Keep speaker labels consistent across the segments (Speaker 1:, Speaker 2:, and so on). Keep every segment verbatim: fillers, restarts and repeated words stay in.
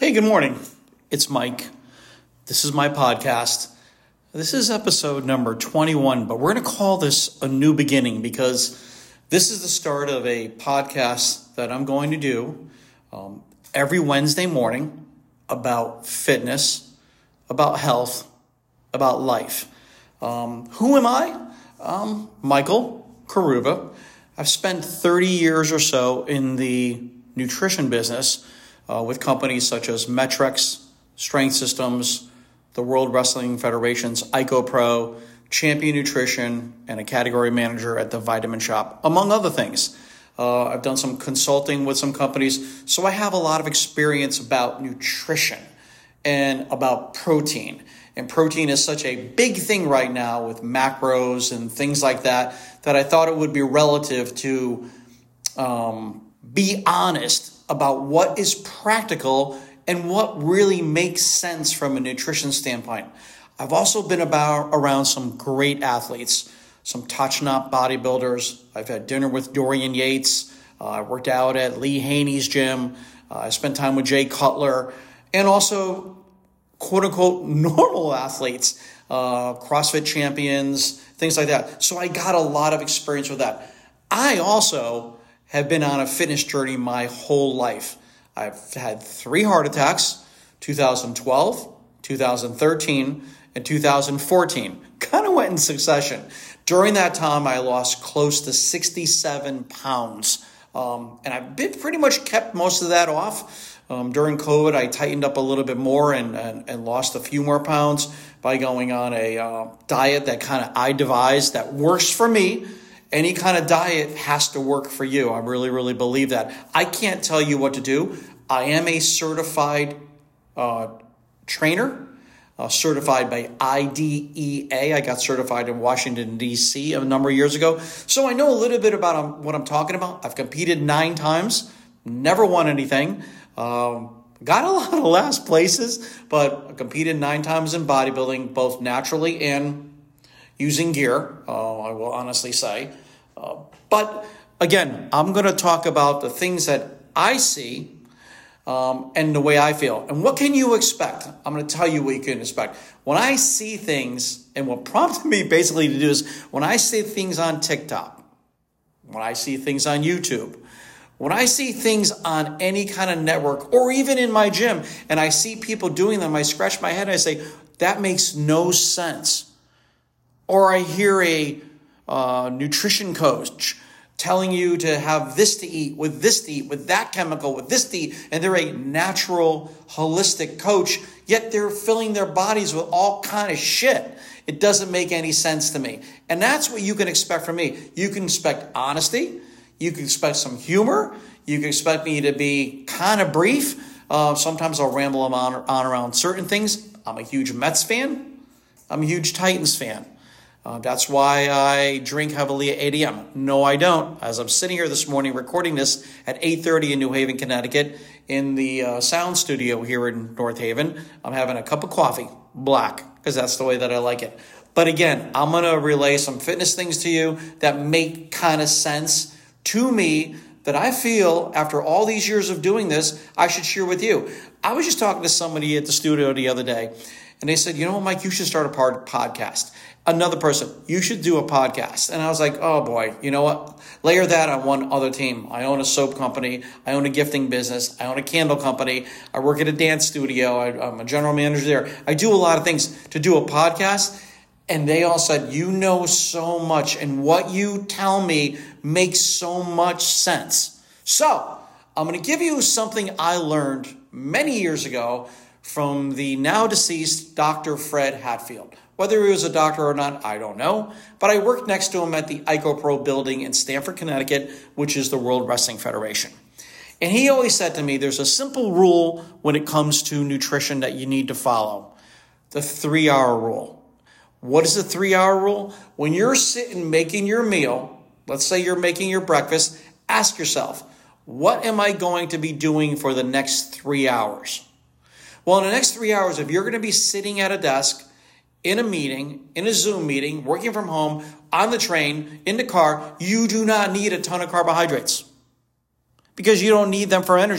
Speaker 1: Hey, good morning. It's Mike. This is my podcast. This is episode number twenty-one, but we're going to call this a new beginning because this is the start of a podcast that I'm going to do um, every Wednesday morning about fitness, about health, about life. Um, who am I? Um, Michael Karuba. I've spent thirty years or so in the nutrition business uh, with companies such as Metrex, Strength Systems, the World Wrestling Federation's IcoPro, Champion Nutrition, and a category manager at the Vitamin Shop, among other things. Uh, I've done some consulting with some companies, so I have a lot of experience about nutrition and about protein. And protein is such a big thing right now with macros and things like that, that I thought it would be relative to um, be honest about what is practical and what really makes sense from a nutrition standpoint. I've also been about around some great athletes, some top-notch bodybuilders. I've had dinner with Dorian Yates. Uh, I worked out at Lee Haney's gym. Uh, I spent time with Jay Cutler. And also, quote-unquote, normal athletes, uh, CrossFit champions, things like that. So I got a lot of experience with that. I also have been on a fitness journey my whole life. I've had three heart attacks, two thousand twelve, two thousand thirteen, and two thousand fourteen. Kind of went in succession. During that time, I lost close to sixty-seven pounds. Um, and I've been pretty much kept most of that off. Um, during COVID, I tightened up a little bit more and, and, and lost a few more pounds by going on a uh, diet that kind of I devised that works for me. Any kind of diet has to work for you. I really, really believe that. I can't tell you what to do. I am a certified uh, trainer, uh, certified by I D E A. I got certified in Washington, D C a number of years ago. So I know a little bit about um, what I'm talking about. I've competed nine times, never won anything. Um, got a lot of last places, but I competed nine times in bodybuilding, both naturally and using gear, uh, I will honestly say. Uh, but again, I'm going to talk about the things that I see um, and the way I feel. And what can you expect? I'm going to tell you what you can expect. When I see things, and what prompted me basically to do is, when I see things on TikTok, when I see things on YouTube, when I see things on any kind of network, or even in my gym, and I see people doing them, I scratch my head and I say, that makes no sense. Or I hear a uh, nutrition coach telling you to have this to eat, with this to eat, with that chemical, with this to eat, and they're a natural, holistic coach, yet they're filling their bodies with all kind of shit. It doesn't make any sense to me. And that's what you can expect from me. You can expect honesty. You can expect some humor. You can expect me to be kind of brief. Uh, sometimes I'll ramble on, on around certain things. I'm a huge Mets fan. I'm a huge Titans fan. Uh, that's why I drink heavily at eight a.m. No, I don't. As I'm sitting here this morning recording this at eight thirty in New Haven, Connecticut, in the uh, sound studio here in North Haven, I'm having a cup of coffee, black, because that's the way that I like it. But again, I'm going to relay some fitness things to you that make kind of sense to me, that I feel after all these years of doing this, I should share with you. I was just talking to somebody at the studio the other day, and they said, you know what, Mike, you should start a part podcast. Another person, you should do a podcast. And I was like, oh boy, you know what? Layer that on one other team. I own a soap company. I own a gifting business. I own a candle company. I work at a dance studio. I, I'm a general manager there. I do a lot of things. To do a podcast, and they all said, you know so much, and what you tell me makes so much sense. So I'm going to give you something I learned many years ago from the now deceased Doctor Fred Hatfield. Whether he was a doctor or not, I don't know. But I worked next to him at the IcoPro building in Stamford, Connecticut, which is the World Wrestling Federation. And he always said to me, there's a simple rule when it comes to nutrition that you need to follow. The three-hour rule. What is the three-hour rule? When you're sitting making your meal, let's say you're making your breakfast, ask yourself, what am I going to be doing for the next three hours? Well, in the next three hours, if you're going to be sitting at a desk, in a meeting, in a Zoom meeting, working from home, on the train, in the car, you do not need a ton of carbohydrates because you don't need them for energy.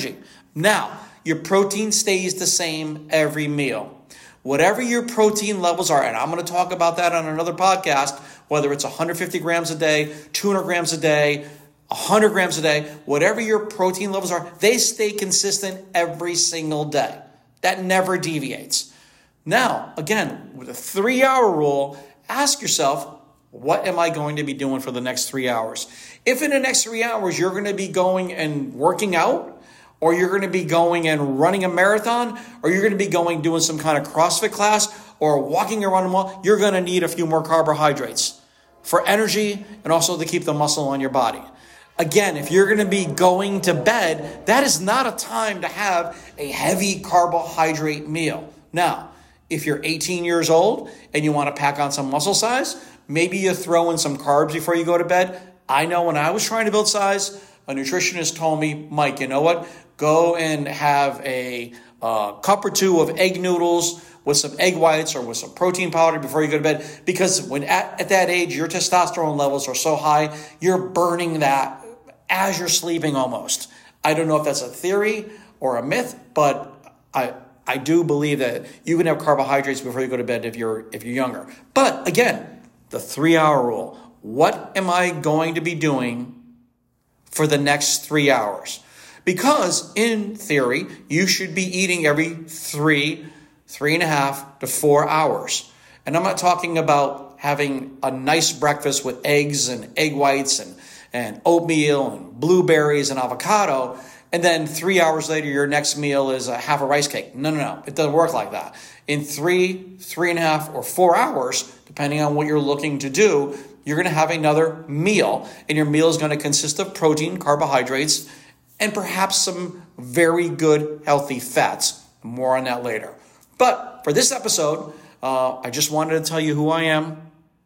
Speaker 1: Now, your protein stays the same every meal. Whatever your protein levels are, and I'm going to talk about that on another podcast, whether it's one hundred fifty grams a day, two hundred grams a day, one hundred grams a day, whatever your protein levels are, they stay consistent every single day. That never deviates. Now, again, with a three-hour rule, ask yourself, what am I going to be doing for the next three hours? If in the next three hours you're going to be going and working out, or you're going to be going and running a marathon, or you're going to be going doing some kind of CrossFit class, or walking around the mall, you're going to need a few more carbohydrates for energy and also to keep the muscle on your body. Again, if you're going to be going to bed, that is not a time to have a heavy carbohydrate meal. Now, if you're eighteen years old and you want to pack on some muscle size, maybe you throw in some carbs before you go to bed. I know when I was trying to build size, a nutritionist told me, Mike, you know what? Go and have a uh, cup or two of egg noodles with some egg whites or with some protein powder before you go to bed. Because when at, at that age, your testosterone levels are so high, you're burning that as you're sleeping almost. I don't know if that's a theory or a myth, but I I do believe that you can have carbohydrates before you go to bed if you're if you're younger. But again, the three-hour rule. What am I going to be doing for the next three hours? Because in theory, you should be eating every three, three and a half to four hours. And I'm not talking about having a nice breakfast with eggs and egg whites and and oatmeal and blueberries and avocado, and then three hours later, your next meal is a half a rice cake. No, no, no. It doesn't work like that. In three, three and a half, or four hours, depending on what you're looking to do, you're going to have another meal, and your meal is going to consist of protein, carbohydrates, and perhaps some very good healthy fats. More on that later. But for this episode, uh, I just wanted to tell you who I am.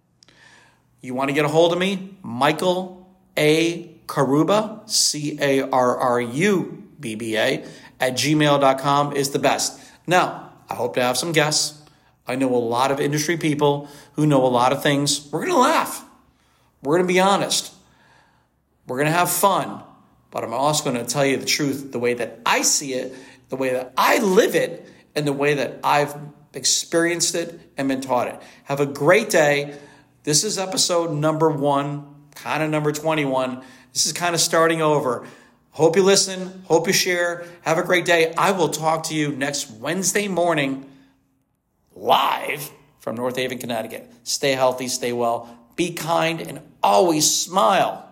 Speaker 1: You want to get a hold of me? Michael A. Caruba, C A R R U B B A, at gmail dot com is the best. Now, I hope to have some guests. I know a lot of industry people who know a lot of things. We're going to laugh. We're going to be honest. We're going to have fun. But I'm also going to tell you the truth, the way that I see it, the way that I live it, and the way that I've experienced it and been taught it. Have a great day. This is episode number one, kind of number twenty-one. This is kind of starting over. Hope you listen. Hope you share. Have a great day. I will talk to you next Wednesday morning live from North Haven, Connecticut. Stay healthy. Stay well. Be kind and always smile.